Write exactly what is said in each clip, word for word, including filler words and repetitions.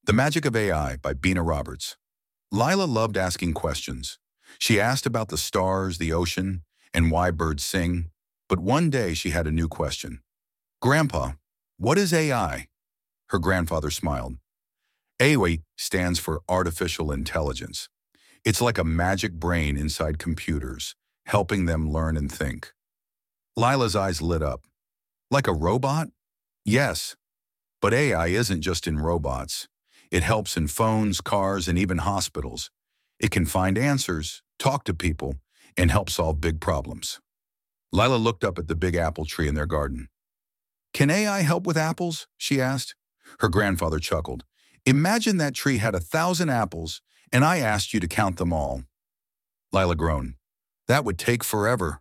The Magic of A I by Bina Roberts. Lila loved asking questions. She asked about the stars, the ocean, and why birds sing. But one day she had a new question. Grandpa, what is A I? Her grandfather smiled. A I stands for artificial intelligence. It's like a magic brain inside computers, helping them learn and think. Lila's eyes lit up. Like a robot? Yes. But A I isn't just in robots. It helps in phones, cars, and even hospitals. It can find answers, talk to people, and help solve big problems. Lila looked up at the big apple tree in their garden. Can A I help with apples? She asked. Her grandfather chuckled. Imagine that tree had a thousand apples, and I asked you to count them all. Lila groaned. That would take forever.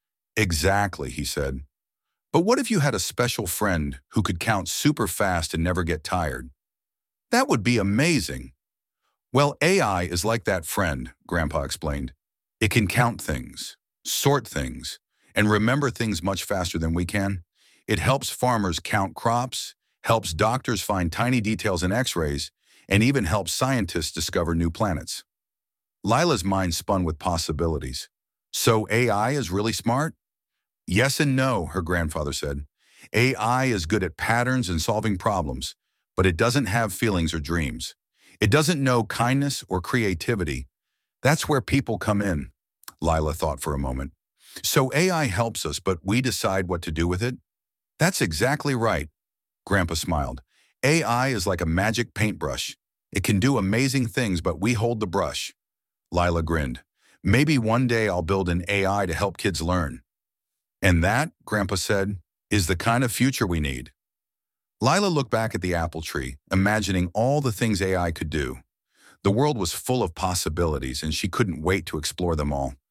Exactly, he said. But what if you had a special friend who could count super fast and never get tired? That would be amazing. Well, A I is like that friend, Grandpa explained. It can count things, sort things, and remember things much faster than we can. It helps farmers count crops, helps doctors find tiny details in X-rays, and even helps scientists discover new planets. Lila's mind spun with possibilities. So A I is really smart? Yes and no, her grandfather said. A I is good at patterns and solving problems, but it doesn't have feelings or dreams. It doesn't know kindness or creativity. That's where people come in, Lila thought for a moment. So A I helps us, but we decide what to do with it? That's exactly right, Grandpa smiled. A I is like a magic paintbrush. It can do amazing things, but we hold the brush. Lila grinned. Maybe one day I'll build an A I to help kids learn. And that, Grandpa said, is the kind of future we need. Lila looked back at the apple tree, imagining all the things A I could do. The world was full of possibilities, and she couldn't wait to explore them all.